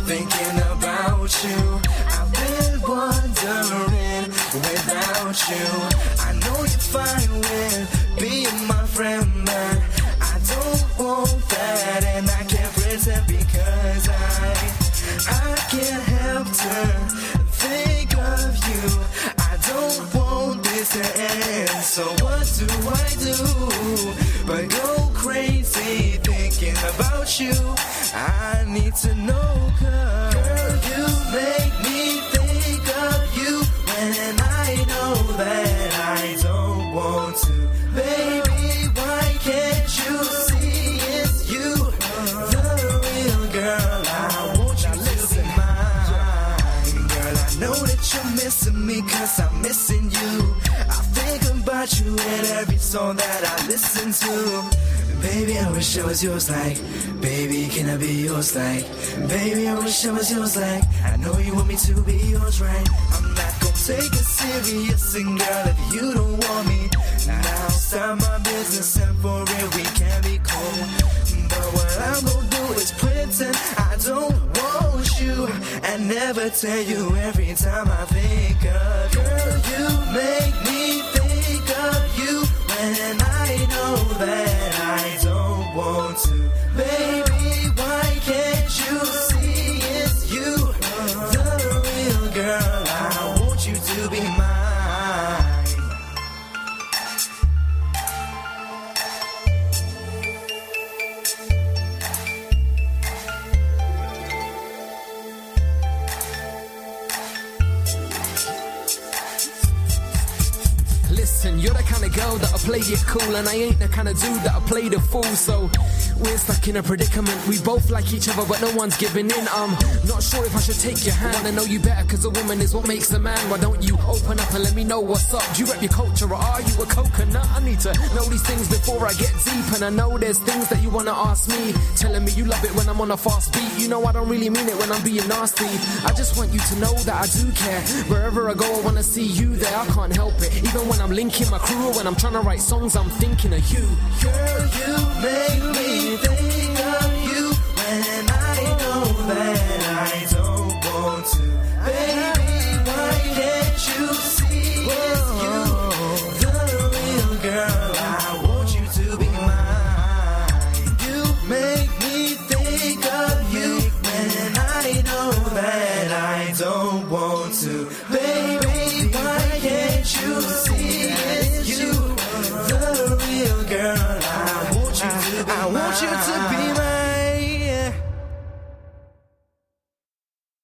thinking about you. I've been wondering without you. I know you're fine with being my friend, but I don't want that, and I can't pretend because I can't help to think of you. I don't want this to end, so what do I do but go crazy thinking about you? I need to know, girl, you make me think of you when I know that I don't want to. Baby, why can't you see it's you, the real girl? I want you to be mine. Girl, I know that you're missing me 'cause I'm missing you. I think about you in every song that I listen to. Baby, I wish I was yours like. Baby, can I be yours like? Baby, I wish I was yours like. I know you want me to be yours, right? I'm not gonna take it serious, and girl, if you don't want me, now start my business, and for real we can be cool. But what I'm gonna do is pretend I don't want you, and never tell you every time I think of you. Girl, you make me think of you when I know that I don't want to. Baby, why can't you see it's you, the real girl? I want you to be mine. Listen, you're the kind of girl that'll play it cool, and I ain't the kind of dude that'll play the fool, so we're stuck in a predicament. We both like each other, but no one's giving in. I'm not sure if I should take your hand. Wanna know you better, 'cause a woman is what makes a man. Why don't you open up and let me know what's up? Do you rep your culture, or are you a coconut? I need to know these things before I get deep, and I know there's things that you wanna ask me. Telling me you love it when I'm on a fast beat. You know I don't really mean it when I'm being nasty. I just want you to know that I do care. Wherever I go, I wanna see you there. I can't help it. Even when I'm linking my crew, or when I'm trying to write songs, I'm thinking of you. Girl, you make me think of you when I know that I don't want to. Baby, why can't you see it's you, the real girl? I want you to be mine. You make me think of you when I know that I don't want to. Baby, why can't you see it's you, the real girl? I want you to be mine.